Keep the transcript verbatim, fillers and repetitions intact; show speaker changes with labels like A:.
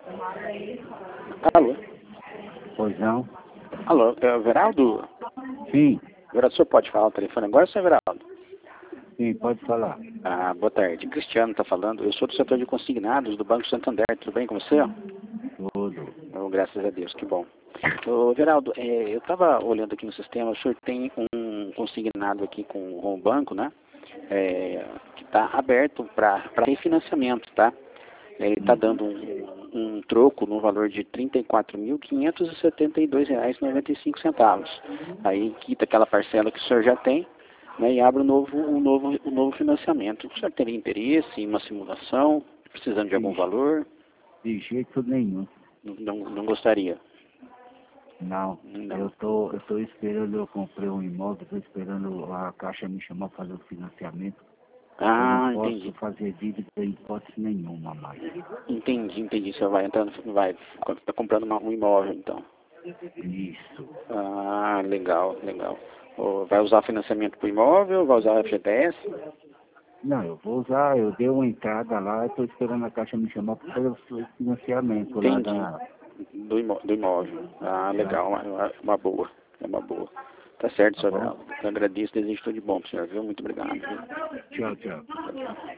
A: Alô?
B: Pois não?
A: Alô, é o Veraldo?
B: Sim,
A: Veraldo, o senhor pode falar o telefone agora, senhor Veraldo?
B: sim, pode falar.
A: Ah, boa tarde. Cristiano está falando. Eu sou do setor de consignados do Banco Santander. Tudo bem com você?
B: Tudo.
A: Oh, graças a Deus, que bom. Ô, Veraldo, é, eu estava olhando aqui no sistema, o senhor tem um consignado aqui com, com o banco, né? É, que está aberto para refinanciamento, tá? Ele está dando um, um troco no valor de trinta e quatro mil quinhentos e setenta e dois reais e noventa e cinco centavos. Aí quita aquela parcela que o senhor já tem, né, e abre um novo, um novo, um novo financiamento. O senhor teria interesse em uma simulação, precisando de algum
B: De,
A: valor?
B: de jeito nenhum.
A: Não, não gostaria?
B: Não.
A: Não.
B: Eu tô, eu tô esperando, eu comprei um imóvel, estou esperando a Caixa me chamar para fazer o financiamento. Eu não
A: Ah,
B: posso
A: entendi.
B: fazer dívida em hipótese nenhuma mais.
A: Entendi, entendi. O senhor vai entrando, vai, está comprando uma, um imóvel, então.
B: Isso.
A: Ah, legal, legal. Ô, vai usar financiamento para o imóvel, vai usar F G T S?
B: Não, eu vou usar, eu dei uma entrada lá, estou esperando a Caixa me chamar para fazer o financiamento lá
A: Entendi.
B: da...
A: Do, imó do imóvel. Ah,
B: Tá,
A: legal, uma, uma boa. É uma boa. Tá certo,
B: tá
A: senhor
B: bom?
A: Veraldo. Eu agradeço, desejo tudo de bom pro senhor, viu? Muito obrigado. Viu?
B: Tchau, tchau.